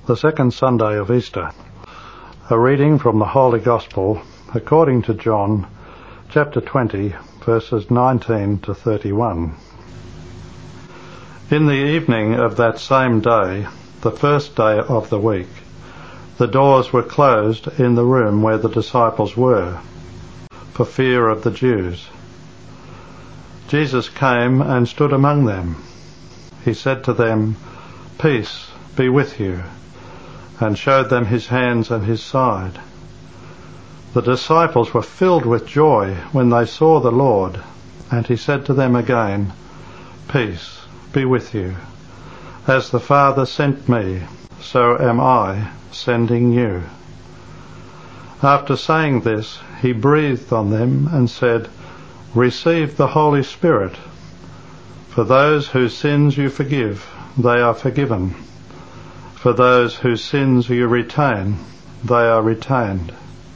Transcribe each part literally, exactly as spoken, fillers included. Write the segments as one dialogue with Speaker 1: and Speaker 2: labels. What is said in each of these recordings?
Speaker 1: The second Sunday of Easter. A reading from the Holy Gospel according to John, chapter twenty, verses nineteen to thirty-one. In the evening of that same day, the first day of the week, the doors were closed in the room where the disciples were, for fear of the Jews. Jesus came and stood among them. He said to them, "Peace be with you," and showed them his hands and his side. The disciples were filled with joy when they saw the Lord, and he said to them again, "Peace be with you. As the Father sent me, so am I sending you." After saying this, he breathed on them and said, "Receive the Holy Spirit. For those whose sins you forgive, they are forgiven. For those whose sins you retain, they are retained."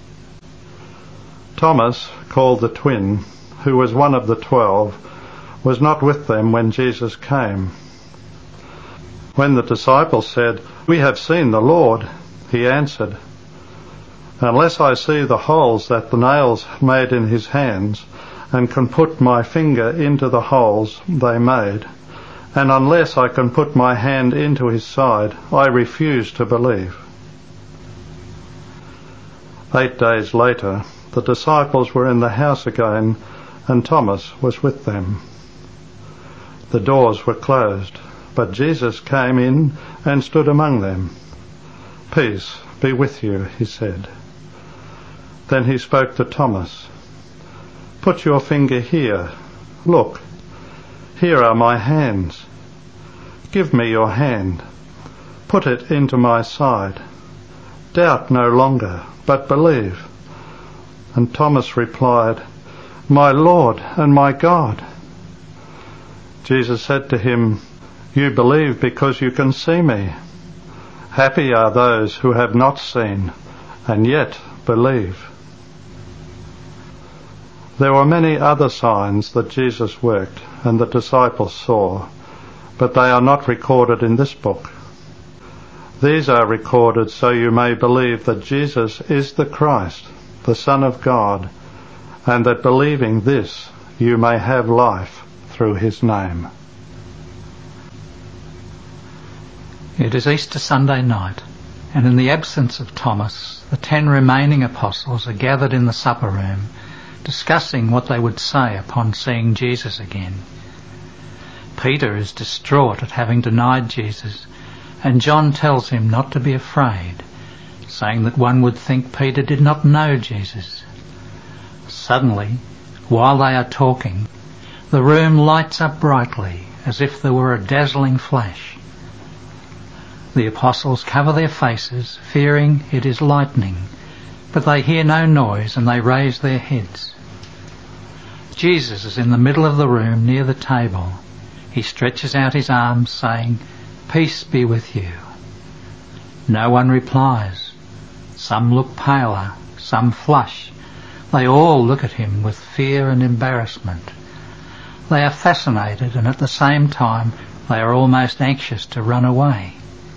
Speaker 1: Thomas, called the twin, who was one of the twelve, was not with them when Jesus came. When the disciples said, "We have seen the Lord," he answered, "Unless I see the holes that the nails made in his hands, and can put my finger into the holes they made, and unless I can put my hand into his side, I refuse to believe." Eight days later, the disciples were in the house again, and Thomas was with them. The doors were closed, but Jesus came in and stood among them. "Peace be with you," he said. Then he spoke to Thomas. "Put your finger here. Look, here are my hands. Give me your hand. Put it into my side. Doubt no longer, but believe." And Thomas replied, "My Lord and my God." Jesus said to him, "You believe because you can see me. Happy are those who have not seen and yet believe." There were many other signs that Jesus worked and the disciples saw, but they are not recorded in this book. These are recorded so you may believe that Jesus is the Christ, the Son of God, and that believing this you may have life through his name.
Speaker 2: It is Easter Sunday night, and in the absence of Thomas, the ten remaining apostles are gathered in the supper room, discussing what they would say upon seeing Jesus again. Peter is distraught at having denied Jesus, and John tells him not to be afraid, saying that one would think Peter did not know Jesus. Suddenly, while they are talking, the room lights up brightly, as if there were a dazzling flash. The apostles cover their faces, fearing it is lightning, but they hear no noise and they raise their heads. Jesus is in the middle of the room near the table. He stretches out his arms, saying, "Peace be with you." No one replies. Some look paler, some flush. They all look at him with fear and embarrassment. They are fascinated, and at the same time they are almost anxious to run away.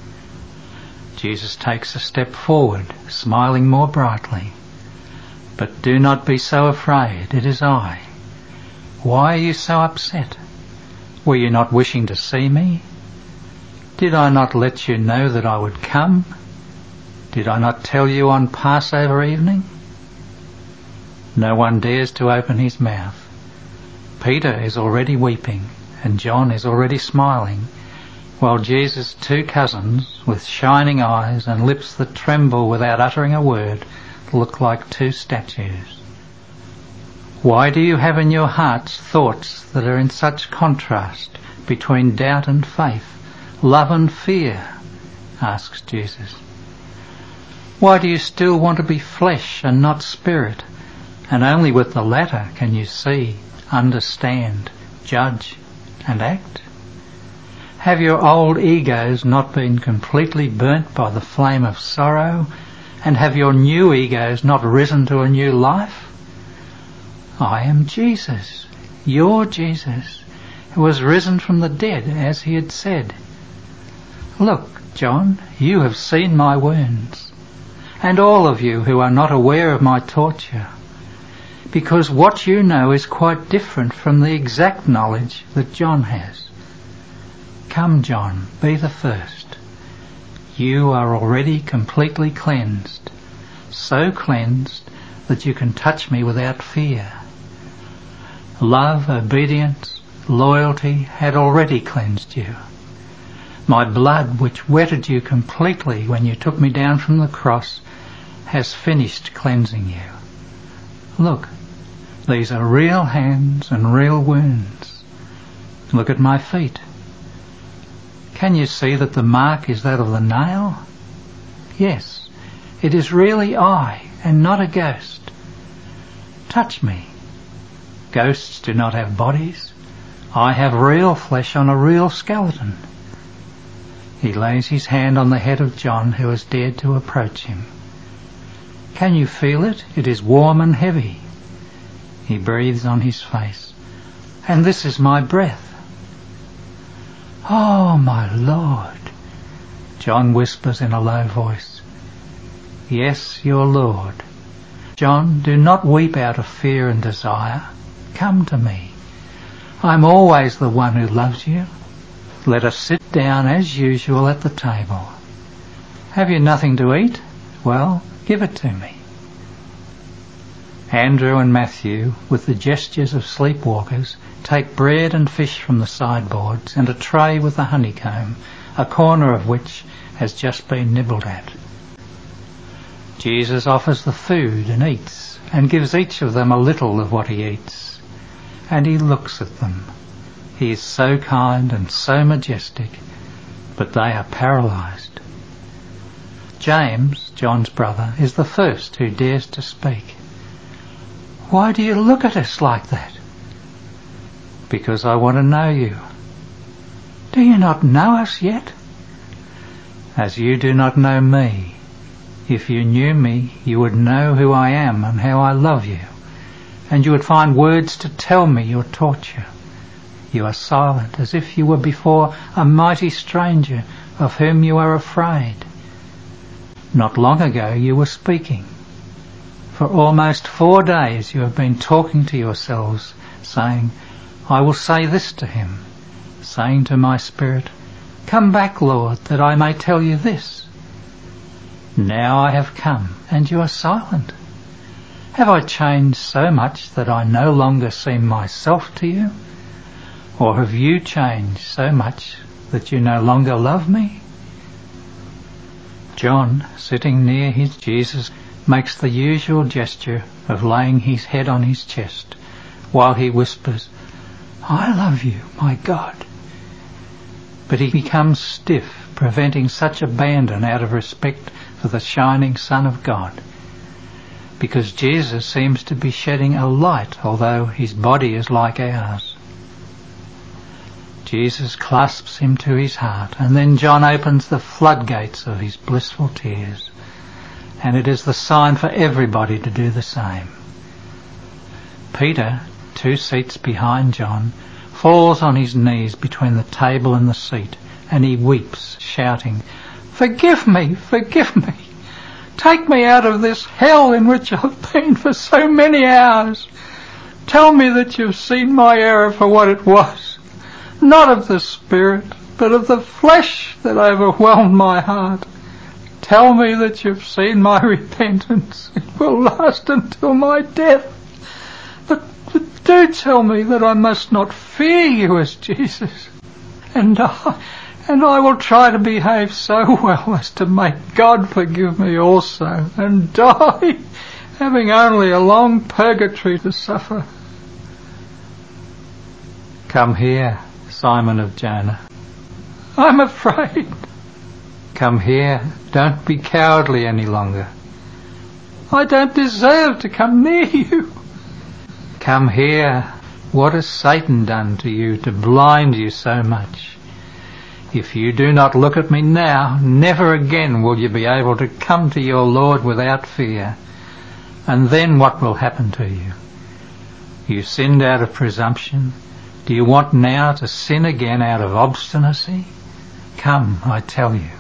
Speaker 2: Jesus takes a step forward, smiling more brightly. "But do not be so afraid, it is I. Why are you so upset? Were you not wishing to see me? Did I not let you know that I would come? Did I not tell you on Passover evening?" No one dares to open his mouth. Peter is already weeping, and John is already smiling, while Jesus' two cousins, with shining eyes and lips that tremble without uttering a word, look like two statues. Why do you have in your hearts thoughts that are in such contrast between doubt and faith, love and fear? Asks Jesus. Why do you still want to be flesh and not spirit, and only with the latter can you see, understand, judge and act? Have your old egos not been completely burnt by the flame of sorrow, and have your new egos not risen to a new life? I am Jesus, your Jesus, who was risen from the dead as he had said. Look, John, you have seen my wounds, and all of you who are not aware of my torture, because what you know is quite different from the exact knowledge that John has. Come, John, be the first. You are already completely cleansed, so cleansed that you can touch me without fear. Love, obedience, loyalty had already cleansed you. My blood, which wetted you completely when you took me down from the cross, has finished cleansing you. Look, these are real hands and real wounds. Look at my feet. Can you see that the mark is that of the nail? Yes, it is really I and not a ghost. Touch me. Ghosts do not have bodies. I have real flesh on a real skeleton. He lays his hand on the head of John, who has dared to approach him. Can you feel it? It is warm and heavy. He breathes on his face. And this is my breath. Oh, my Lord, John whispers in a low voice. Yes, your Lord. John, do not weep out of fear and desire. Come to me. I'm always the one who loves you. Let us sit down as usual at the table. Have you nothing to eat? Well, give it to me. Andrew and Matthew, with the gestures of sleepwalkers, take bread and fish from the sideboards and a tray with a honeycomb, a corner of which has just been nibbled at. Jesus offers the food and eats, and gives each of them a little of what he eats. And he looks at them. He is so kind and so majestic, but they are paralysed. James, John's brother, is the first who dares to speak. Why do you look at us like that? Because I want to know you. Do you not know us yet? As you do not know me. If you knew me, you would know who I am and how I love you, and you would find words to tell me your torture. You are silent, as if you were before a mighty stranger of whom you are afraid. Not long ago you were speaking. For almost four days you have been talking to yourselves, saying, I will say this to him, saying to my spirit, Come back, Lord, that I may tell you this. Now I have come, and you are silent. Have I changed so much that I no longer seem myself to you? Or have you changed so much that you no longer love me? John, sitting near his Jesus, makes the usual gesture of laying his head on his chest, while he whispers, I love you, my God. But he becomes stiff, preventing such abandon out of respect for the shining Son of God, because Jesus seems to be shedding a light, although his body is like ours. Jesus clasps him to his heart, and then John opens the floodgates of his blissful tears, and it is the sign for everybody to do the same. Peter, two seats behind John, falls on his knees between the table and the seat, and he weeps, shouting, Forgive me, forgive me. Take me out of this hell in which I've been for so many hours. Tell me that you've seen my error for what it was, not of the spirit, but of the flesh that overwhelmed my heart. Tell me that you've seen my repentance. It will last until my death. But, but do tell me that I must not fear you as Jesus. And I, and I will try to behave so well as to make God forgive me also, and die, having only a long purgatory to suffer. Come here, Simon of Jonah. I'm afraid. Come here, don't be cowardly any longer. I don't deserve to come near you. Come here, what has Satan done to you to blind you so much? If you do not look at me now, never again will you be able to come to your Lord without fear. And then what will happen to you? You sinned out of presumption. Do you want now to sin again out of obstinacy? Come, I tell you.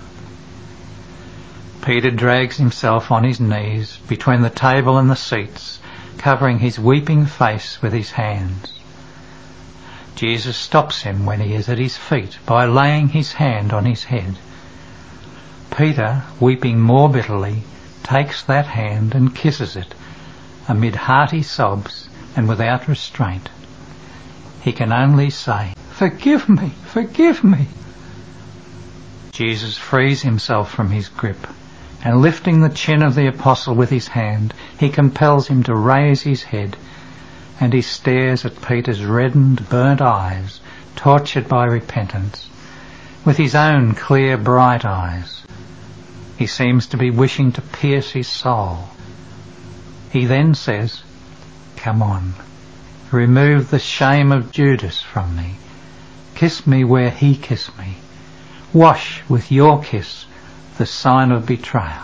Speaker 2: Peter drags himself on his knees between the table and the seats, covering his weeping face with his hands. Jesus stops him when he is at his feet by laying his hand on his head. Peter, weeping more bitterly, takes that hand and kisses it, amid hearty sobs and without restraint. He can only say, "Forgive me, forgive me." Jesus frees himself from his grip, and lifting the chin of the apostle with his hand, he compels him to raise his head, and he stares at Peter's reddened, burnt eyes, tortured by repentance, with his own clear, bright eyes. He seems to be wishing to pierce his soul. He then says, "Come on, remove the shame of Judas from me. Kiss me where he kissed me. Wash with your kiss the sign of betrayal."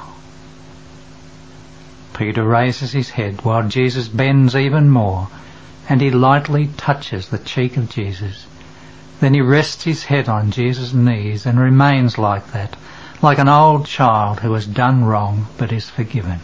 Speaker 2: Peter raises his head while Jesus bends even more, and he lightly touches the cheek of Jesus. Then he rests his head on Jesus' knees and remains like that, like an old child who has done wrong but is forgiven.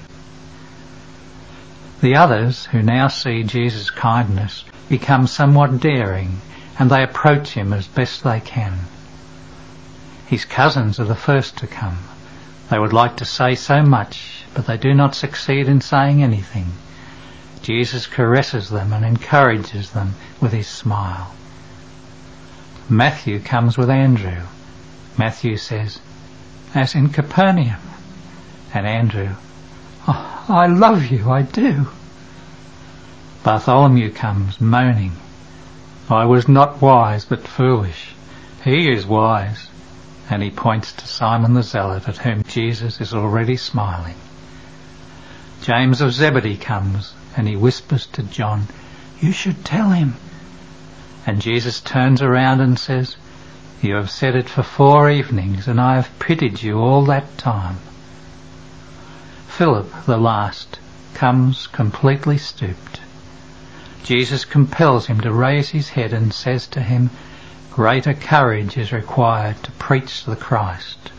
Speaker 2: The others, who now see Jesus' kindness, become somewhat daring, and they approach him as best they can. His cousins are the first to come. They would like to say so much, but they do not succeed in saying anything. Jesus caresses them and encourages them with his smile. Matthew comes with Andrew. Matthew says, "As in Capernaum." And Andrew, "Oh, I love you, I do." Bartholomew comes, moaning, "I was not wise, but foolish. He is wise." And he points to Simon the Zealot, at whom Jesus is already smiling. James of Zebedee comes, and he whispers to John, "You should tell him." And Jesus turns around and says, "You have said it for four evenings, and I have pitied you all that time." Philip, the last, comes completely stooped. Jesus compels him to raise his head and says to him, "Greater courage is required to preach the Christ."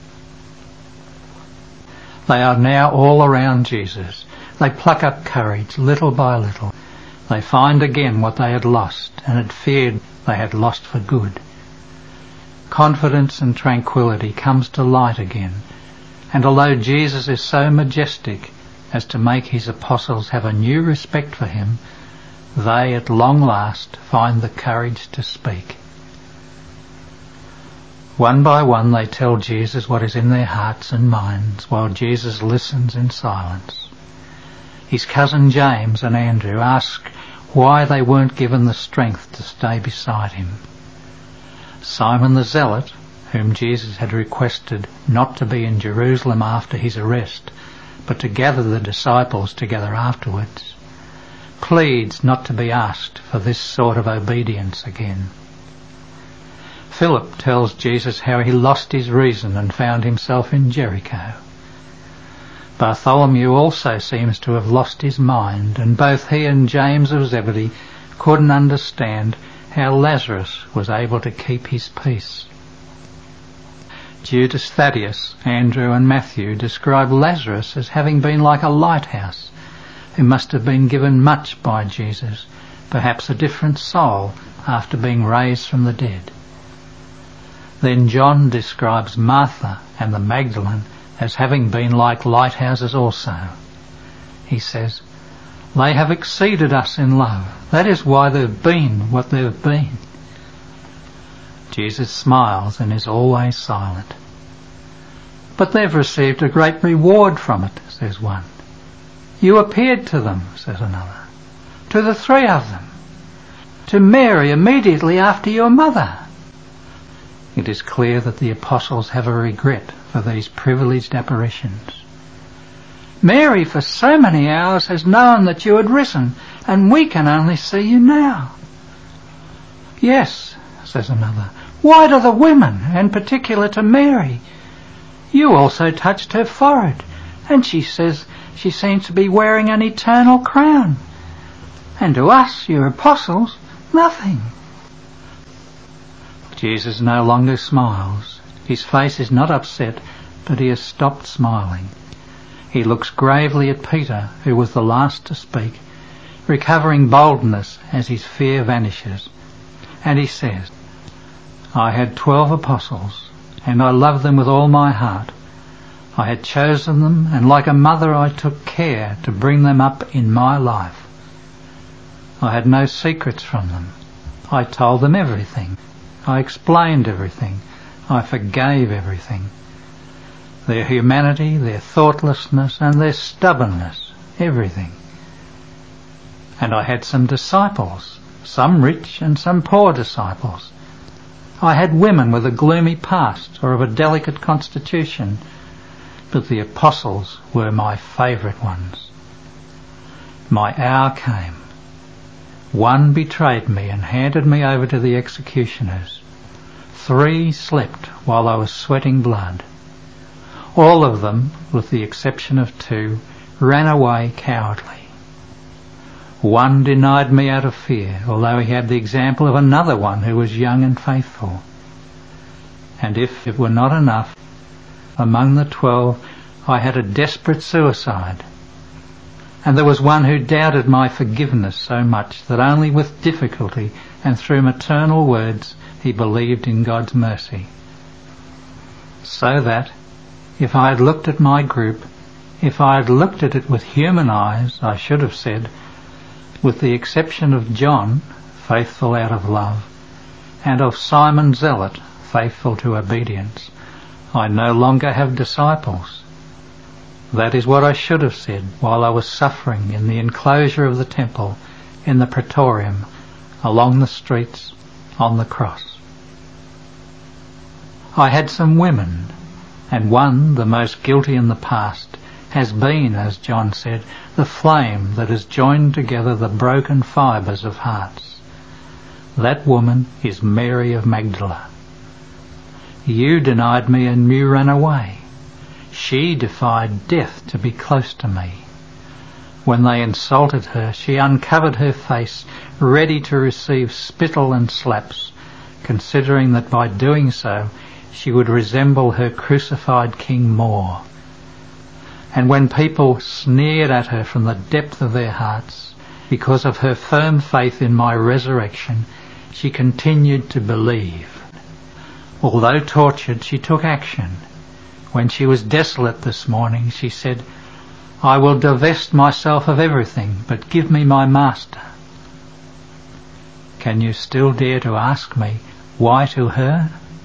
Speaker 2: They are now all around Jesus. They pluck up courage little by little. They find again what they had lost and had feared they had lost for good. Confidence and tranquility comes to light again, and although Jesus is so majestic as to make his apostles have a new respect for him, they at long last find the courage to speak. One by one they tell Jesus what is in their hearts and minds, while Jesus listens in silence. His cousin James and Andrew ask why they weren't given the strength to stay beside him. Simon the Zealot, whom Jesus had requested not to be in Jerusalem after his arrest, but to gather the disciples together afterwards, pleads not to be asked for this sort of obedience again. Philip tells Jesus how he lost his reason and found himself in Jericho. Bartholomew also seems to have lost his mind, and both he and James of Zebedee couldn't understand how Lazarus was able to keep his peace. Judas Thaddeus, Andrew and Matthew describe Lazarus as having been like a lighthouse, who must have been given much by Jesus, perhaps a different soul after being raised from the dead. Then John describes Martha and the Magdalene as having been like lighthouses also. He says, "They have exceeded us in love. That is why they've been what they've been." Jesus smiles and is always silent. "But they've received a great reward from it," says one. "You appeared to them," says another. "To the three of them. To Mary immediately after your mother." It is clear that the apostles have a regret for these privileged apparitions. "Mary for so many hours has known that you had risen, and we can only see you now." "Yes," says another. "Why to the women, and particular to Mary? You also touched her forehead, and she says she seems to be wearing an eternal crown. And to us, your apostles, nothing." Jesus no longer smiles. His face is not upset, but he has stopped smiling. He looks gravely at Peter, who was the last to speak, recovering boldness as his fear vanishes. And he says, "I had twelve apostles, and I loved them with all my heart. I had chosen them, and like a mother I took care to bring them up in my life. I had no secrets from them. I told them everything. I explained everything. I forgave everything. Their humanity, their thoughtlessness, and their stubbornness, everything. And I had some disciples, some rich and some poor disciples. I had women with a gloomy past or of a delicate constitution, but the apostles were my favourite ones. My hour came. One betrayed me and handed me over to the executioners. Three slept while I was sweating blood. All of them, with the exception of two, ran away cowardly. One denied me out of fear, although he had the example of another one who was young and faithful. And if it were not enough, among the twelve I had a desperate suicide. And there was one who doubted my forgiveness so much that only with difficulty and through maternal words he believed in God's mercy. So that, if I had looked at my group, if I had looked at it with human eyes, I should have said, with the exception of John, faithful out of love, and of Simon Zealot, faithful to obedience, I no longer have disciples. That is what I should have said while I was suffering in the enclosure of the temple, in the praetorium, along the streets, on the cross. I had some women, and one, the most guilty in the past, has been, as John said, the flame that has joined together the broken fibres of hearts. That woman is Mary of Magdala. You denied me and you ran away. She defied death to be close to me. When they insulted her, she uncovered her face, ready to receive spittle and slaps, considering that by doing so she would resemble her crucified king more. And when people sneered at her from the depth of their hearts, because of her firm faith in my resurrection, she continued to believe. Although tortured, she took action. When she was desolate this morning, she said, "I will divest myself of everything, but give me my master." Can you still dare to ask me, why to her?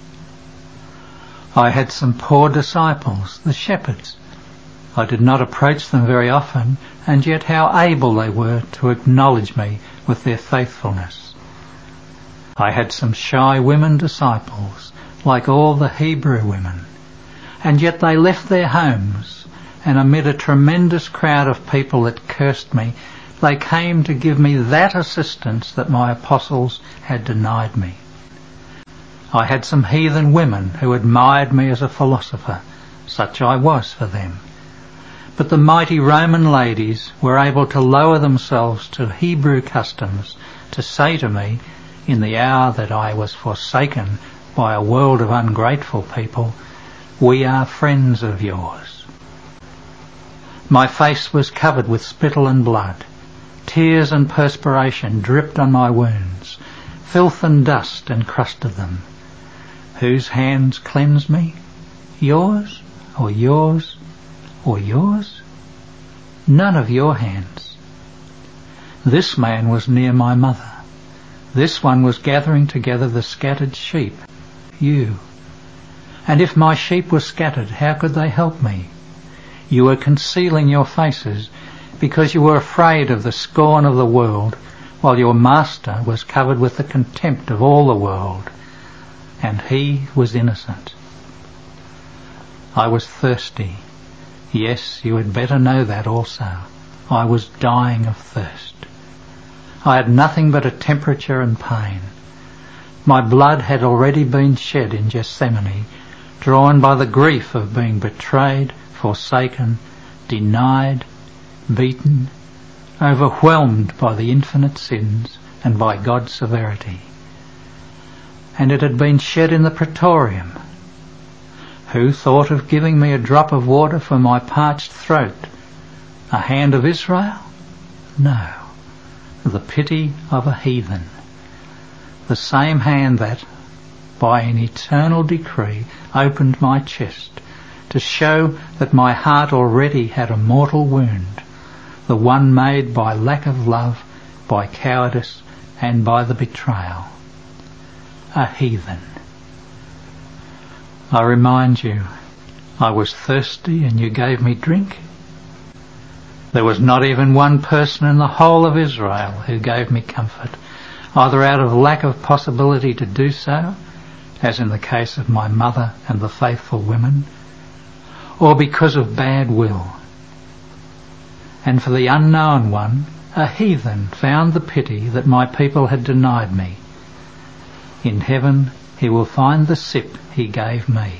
Speaker 2: I had some poor disciples, the shepherds. I did not approach them very often, and yet how able they were to acknowledge me with their faithfulness. I had some shy women disciples, like all the Hebrew women, and yet they left their homes, and amid a tremendous crowd of people that cursed me, they came to give me that assistance that my apostles had denied me. I had some heathen women who admired me as a philosopher. Such I was for them. But the mighty Roman ladies were able to lower themselves to Hebrew customs to say to me, in the hour that I was forsaken by a world of ungrateful people, "We are friends of yours." My face was covered with spittle and blood. Tears and perspiration dripped on my wounds. Filth and dust encrusted them. Whose hands cleansed me? Yours, or yours, or yours? None of your hands. This man was near my mother. This one was gathering together the scattered sheep, you. And if my sheep were scattered, how could they help me? You were concealing your faces because you were afraid of the scorn of the world, while your master was covered with the contempt of all the world, and he was innocent. I was thirsty. Yes, you had better know that also. I was dying of thirst. I had nothing but a temperature and pain. My blood had already been shed in Gethsemane, drawn by the grief of being betrayed, forsaken, denied, beaten, overwhelmed by the infinite sins and by God's severity. And it had been shed in the praetorium. Who thought of giving me a drop of water for my parched throat? A hand of Israel? No, the pity of a heathen. The same hand that, by an eternal decree, opened my chest to show that my heart already had a mortal wound, the one made by lack of love, by cowardice, and by the betrayal. A heathen. I remind you, I was thirsty and you gave me drink. There was not even one person in the whole of Israel who gave me comfort, either out of lack of possibility to do so, as in the case of my mother and the faithful women, or because of bad will. And for the unknown one, a heathen found the pity that my people had denied me. In heaven he will find the sip he gave me.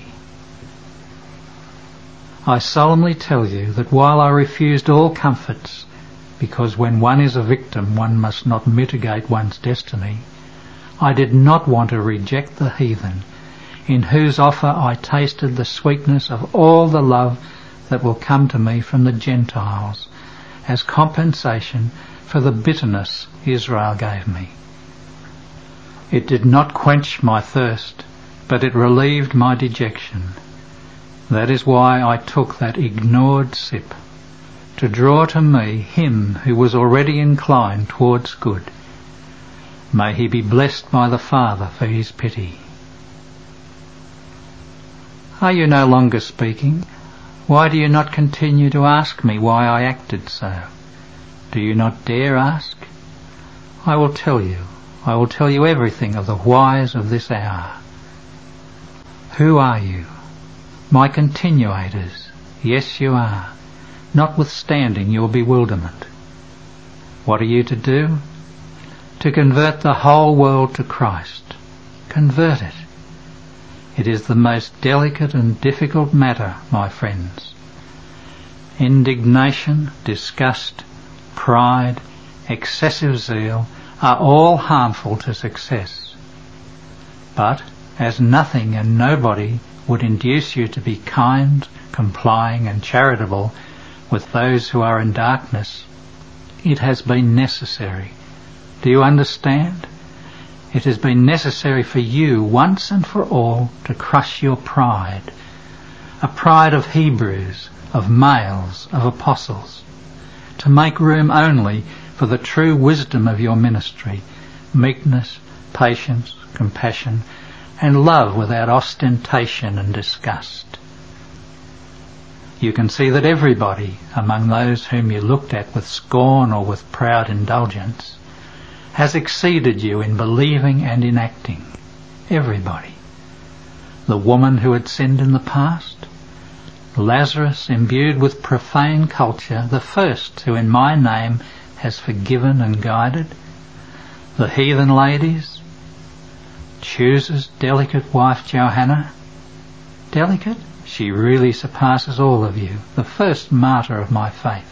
Speaker 2: I solemnly tell you that while I refused all comforts, because when one is a victim one must not mitigate one's destiny, I did not want to reject the heathen, in whose offer I tasted the sweetness of all the love that will come to me from the Gentiles, as compensation for the bitterness Israel gave me. It did not quench my thirst, but it relieved my dejection. That is why I took that ignored sip, to draw to me him who was already inclined towards good. May he be blessed by the Father for his pity. Are you no longer speaking? Why do you not continue to ask me why I acted so? Do you not dare ask? I will tell you. I will tell you everything of the whys of this hour. Who are you? My continuators. Yes, you are, notwithstanding your bewilderment. What are you to do? To convert the whole world to Christ. Convert it. It is the most delicate and difficult matter, my friends. Indignation, disgust, pride, excessive zeal are all harmful to success. But as nothing and nobody would induce you to be kind, complying and charitable with those who are in darkness, it has been necessary. Do you understand? It has been necessary for you once and for all to crush your pride, a pride of Hebrews, of males, of apostles, to make room only for the true wisdom of your ministry, meekness, patience, compassion, and love without ostentation and disgust. You can see that everybody, among those whom you looked at with scorn or with proud indulgence, has exceeded you in believing and in acting. Everybody. The woman who had sinned in the past, Lazarus imbued with profane culture, the first who in my name has forgiven and guided, the heathen ladies, Chusa's delicate wife Johanna. Delicate? She really surpasses all of you, the first martyr of my faith.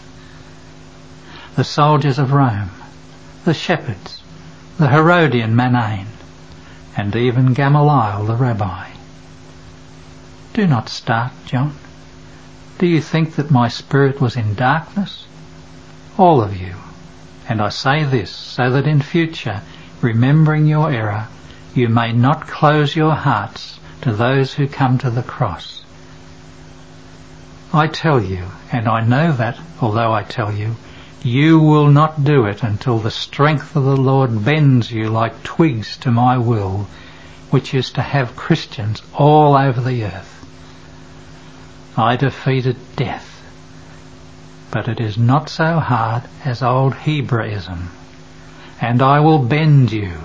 Speaker 2: The soldiers of Rome, the shepherds, the Herodian Manaen, and even Gamaliel the rabbi. Do not start, John. Do you think that my spirit was in darkness? All of you. And I say this so that in future, remembering your error, you may not close your hearts to those who come to the cross. I tell you, and I know that, although I tell you, you will not do it until the strength of the Lord bends you like twigs to my will, which is to have Christians all over the earth. I defeated death, but it is not so hard as old Hebraism, and I will bend you.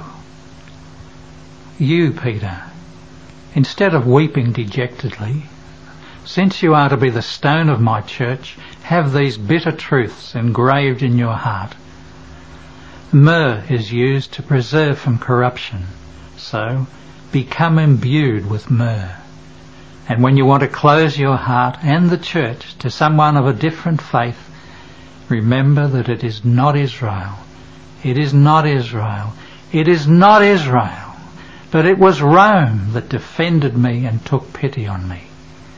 Speaker 2: You, Peter, instead of weeping dejectedly, since you are to be the stone of my church, have these bitter truths engraved in your heart. Myrrh is used to preserve from corruption, so become imbued with myrrh. And when you want to close your heart and the church to someone of a different faith, remember that it is not Israel. It is not Israel. It is not Israel. But it was Rome that defended me and took pity on me.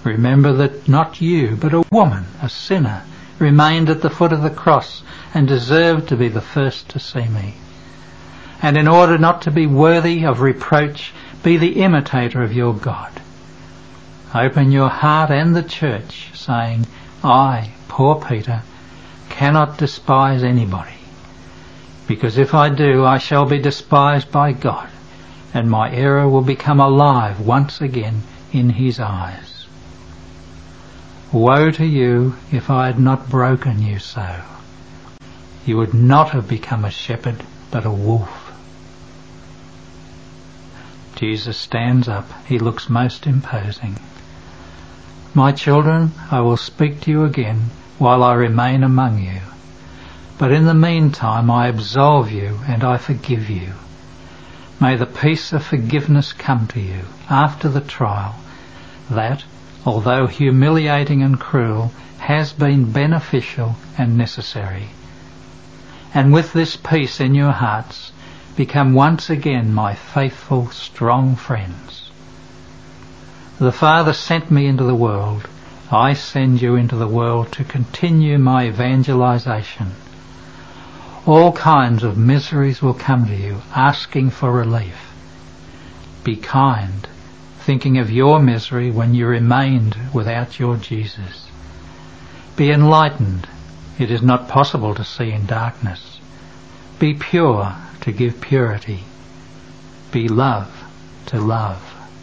Speaker 2: Remember that not you, but a woman, a sinner, remained at the foot of the cross and deserved to be the first to see me. And in order not to be worthy of reproach, be the imitator of your God. Open your heart and the church, saying, I, poor Peter, cannot despise anybody, because if I do, I shall be despised by God, and my error will become alive once again in his eyes. Woe to you if I had not broken you so. You would not have become a shepherd, but a wolf. Jesus stands up. He looks most imposing. My children, I will speak to you again while I remain among you. But in the meantime I absolve you and I forgive you. May the peace of forgiveness come to you after the trial, that, although humiliating and cruel, has been beneficial and necessary. And with this peace in your hearts, become once again my faithful, strong friends. The Father sent me into the world. I send you into the world to continue my evangelization. All kinds of miseries will come to you, asking for relief. Be kind, thinking of your misery when you remained without your Jesus. Be enlightened. It is not possible to see in darkness. Be pure, to give purity. Be love, to love.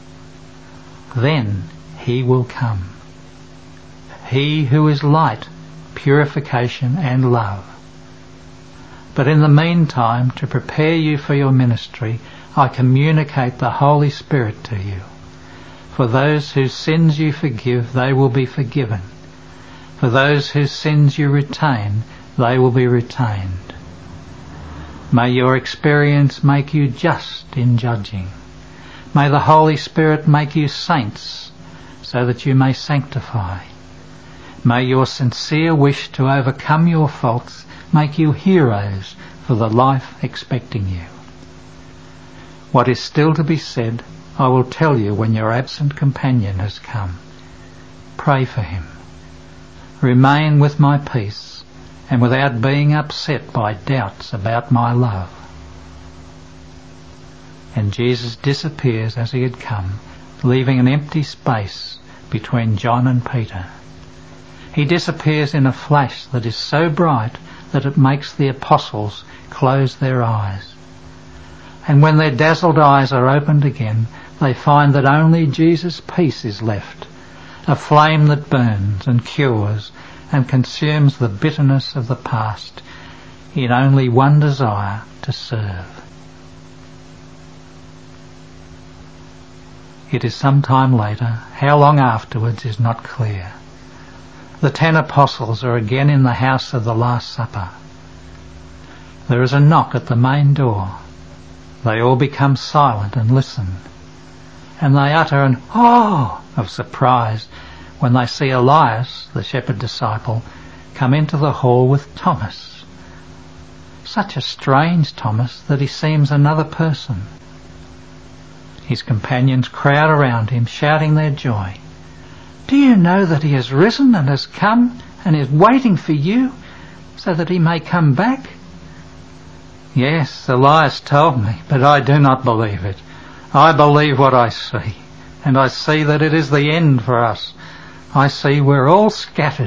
Speaker 2: Then he will come. He who is light, purification and love. But in the meantime, to prepare you for your ministry, I communicate the Holy Spirit to you. For those whose sins you forgive, they will be forgiven. For those whose sins you retain, they will be retained. May your experience make you just in judging. May the Holy Spirit make you saints, so that you may sanctify. May your sincere wish to overcome your faults make you heroes for the life expecting you. What is still to be said, I will tell you when your absent companion has come. Pray for him. Remain with my peace, and without being upset by doubts about my love. And Jesus disappears as he had come, leaving an empty space between John and Peter. He disappears in a flash that is so bright that it makes the apostles close their eyes. And when their dazzled eyes are opened again, they find that only Jesus' peace is left, a flame that burns and cures and consumes the bitterness of the past in only one desire to serve. It is some time later, how long afterwards is not clear. The ten apostles are again in the house of the Last Supper. There is a knock at the main door. They all become silent and listen, and they utter an "Oh!" of surprise when they see Elias, the shepherd disciple, come into the hall with Thomas. Such a strange Thomas that he seems another person. His companions crowd around him, shouting their joy. "Do you know that he has risen and has come and is waiting for you so that he may come back?" "Yes, Elias told me, but I do not believe it. I believe what I see, and I see that it is the end for us. I see we're all scattered."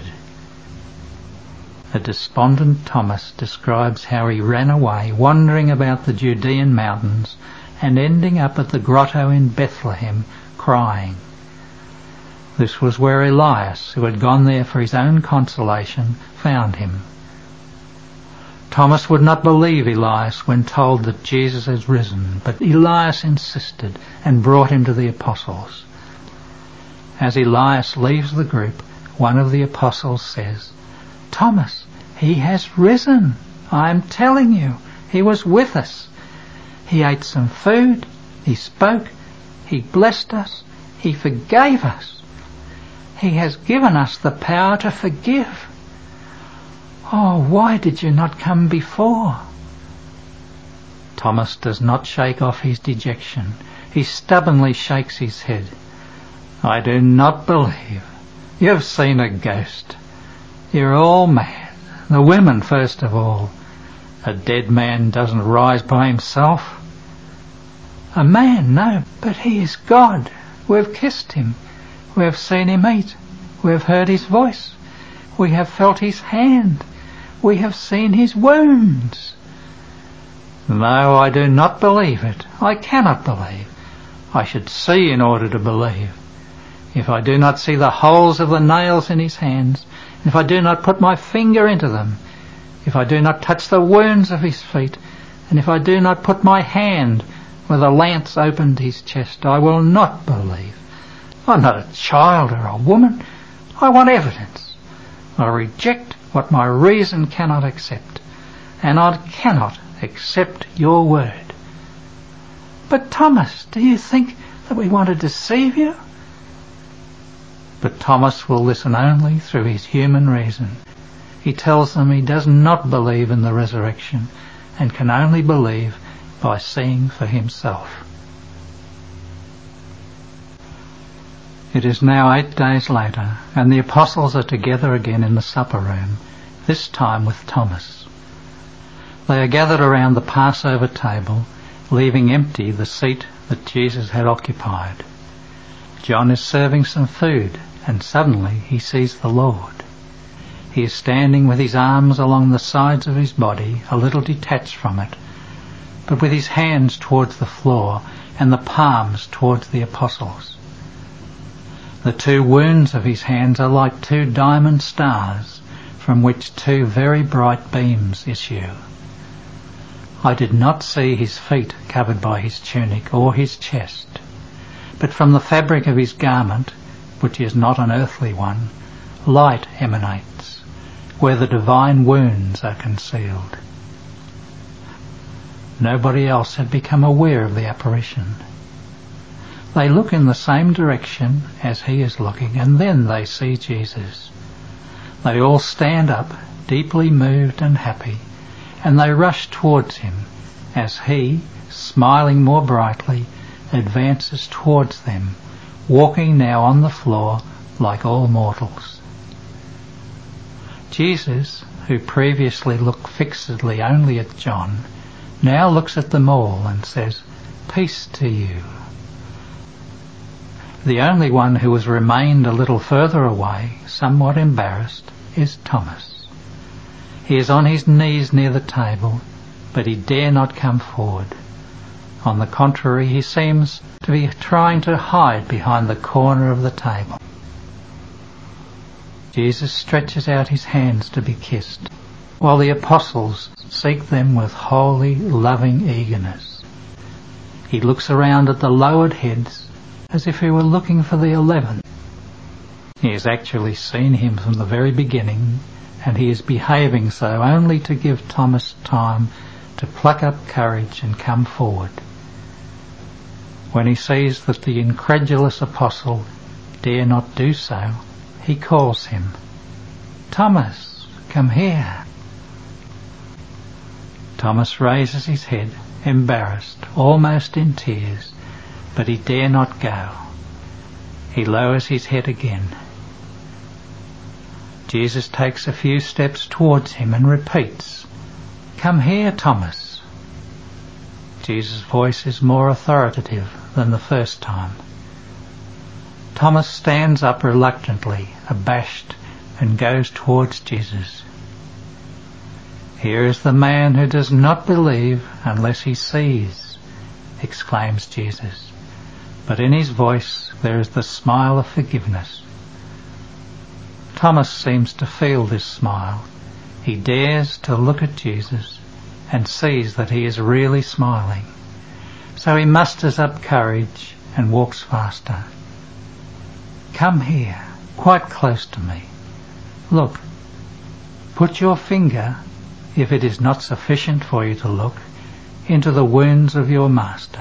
Speaker 2: A despondent Thomas describes how he ran away, wandering about the Judean mountains and ending up at the grotto in Bethlehem, crying. This was where Elias, who had gone there for his own consolation, found him. Thomas would not believe Elias when told that Jesus had risen, but Elias insisted and brought him to the apostles. As Elias leaves the group, one of the apostles says, "Thomas, he has risen. I am telling you, he was with us. He ate some food, he spoke, he blessed us, he forgave us. He has given us the power to forgive. Oh, why did you not come before?" Thomas does not shake off his dejection. He stubbornly shakes his head. I do not believe. You've seen a ghost. You're all mad. The women first of all. A dead man doesn't rise by himself. A man, no, but he is God. We've kissed him. We have seen him eat. We have heard his voice. We have felt his hand. We have seen his wounds. No, I do not believe it. I cannot believe. I should see in order to believe. If I do not see the holes of the nails in his hands, if I do not put my finger into them, if I do not touch the wounds of his feet, and if I do not put my hand where the lance opened his chest, I will not believe. I'm not a child or a woman. I want evidence. I reject what my reason cannot accept, and I cannot accept your word. But Thomas, do you think that we want to deceive you? But Thomas will listen only through his human reason. He tells them he does not believe in the resurrection and can only believe by seeing for himself. It is now eight days later, and the apostles are together again in the supper room, this time with Thomas. They are gathered around the Passover table, leaving empty the seat that Jesus had occupied. John is serving some food, and suddenly he sees the Lord. He is standing with his arms along the sides of his body, a little detached from it, but with his hands towards the floor and the palms towards the apostles. The two wounds of his hands are like two diamond stars, from which two very bright beams issue. I did not see his feet covered by his tunic or his chest, but from the fabric of his garment, which is not an earthly one, light emanates, where the divine wounds are concealed. Nobody else had become aware of the apparition. They look in the same direction as he is looking, and then they see Jesus. They all stand up, deeply moved and happy, and they rush towards him as he, smiling more brightly, advances towards them, walking now on the floor like all mortals. Jesus, who previously looked fixedly only at John, now looks at them all and says, "Peace to you." The only one who has remained a little further away, somewhat embarrassed, is Thomas. He is on his knees near the table, but he dare not come forward. On the contrary, he seems to be trying to hide behind the corner of the table. Jesus stretches out his hands to be kissed, while the apostles seek them with holy, loving eagerness. He looks around at the lowered heads as if he were looking for the eleven. He has actually seen him from the very beginning, and he is behaving so only to give Thomas time to pluck up courage and come forward. When he sees that the incredulous apostle dare not do so, he calls him, "Thomas, come here." Thomas raises his head, embarrassed, almost in tears, but he dare not go. He lowers his head again. Jesus takes a few steps towards him and repeats, "Come here, Thomas." Jesus' voice is more authoritative than the first time. Thomas stands up reluctantly, abashed, and goes towards Jesus. "Here is the man who does not believe unless he sees," exclaims Jesus. But in his voice there is the smile of forgiveness. Thomas seems to feel this smile. He dares to look at Jesus and sees that he is really smiling. So he musters up courage and walks faster. "Come here, quite close to me. Look, put your finger, if it is not sufficient for you to look, into the wounds of your master."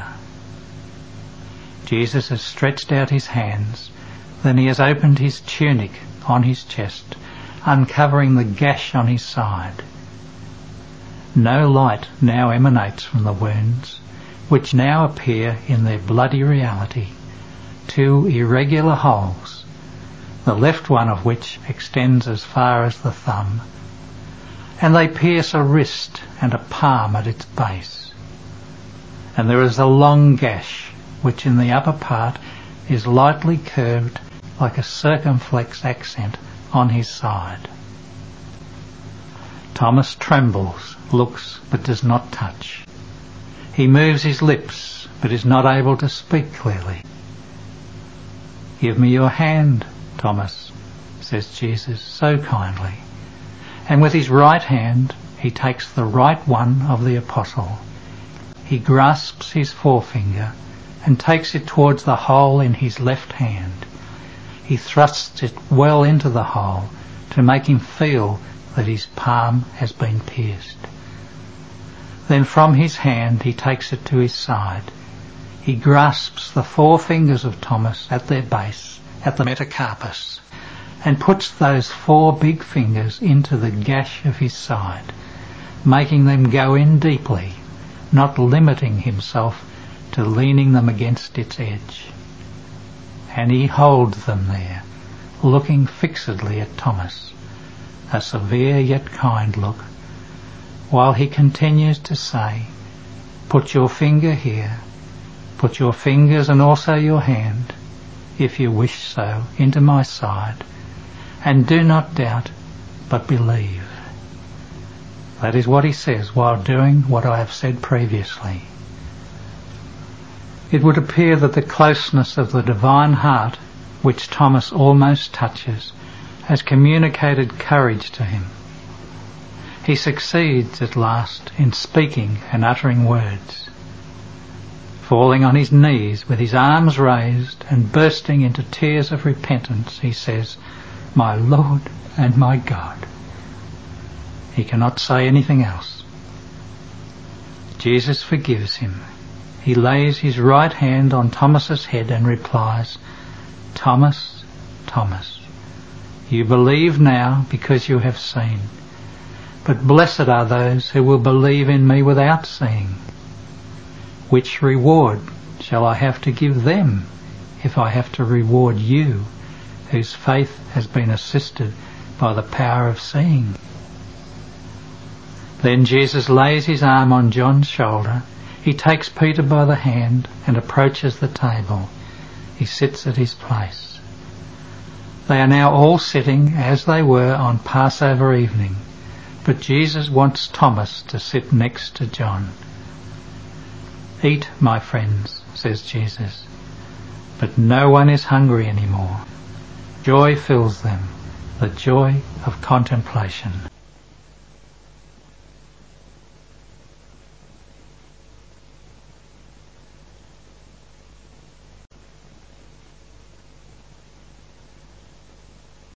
Speaker 2: Jesus has stretched out his hands, then he has opened his tunic on his chest, uncovering the gash on his side. No light now emanates from the wounds, which now appear in their bloody reality, two irregular holes, the left one of which extends as far as the thumb, and they pierce a wrist and a palm at its base. And there is a long gash, which in the upper part is lightly curved like a circumflex accent on his side. Thomas trembles, looks, but does not touch. He moves his lips, but is not able to speak clearly. "Give me your hand, Thomas," says Jesus so kindly. And with his right hand he takes the right one of the apostle. He grasps his forefinger and takes it towards the hole in his left hand. He thrusts it well into the hole to make him feel that his palm has been pierced. Then from his hand he takes it to his side. He grasps the four fingers of Thomas at their base, at the metacarpus, and puts those four big fingers into the gash of his side, making them go in deeply, not limiting himself to leaning them against its edge. And he holds them there, looking fixedly at Thomas, a severe yet kind look, while he continues to say, "Put your finger here, put your fingers and also your hand, if you wish so, into my side, and do not doubt, but believe." That is what he says while doing what I have said previously. It would appear that the closeness of the divine heart, which Thomas almost touches, has communicated courage to him. He succeeds at last in speaking and uttering words. Falling on his knees with his arms raised and bursting into tears of repentance, he says, "My Lord and my God." He cannot say anything else. Jesus forgives him. He lays his right hand on Thomas's head and replies, "Thomas, Thomas, you believe now because you have seen. But blessed are those who will believe in me without seeing. Which reward shall I have to give them if I have to reward you, whose faith has been assisted by the power of seeing?" Then Jesus lays his arm on John's shoulder. He takes Peter by the hand and approaches the table. He sits at his place. They are now all sitting as they were on Passover evening, but Jesus wants Thomas to sit next to John. "Eat, my friends," says Jesus, but no one is hungry anymore. Joy fills them, the joy of contemplation.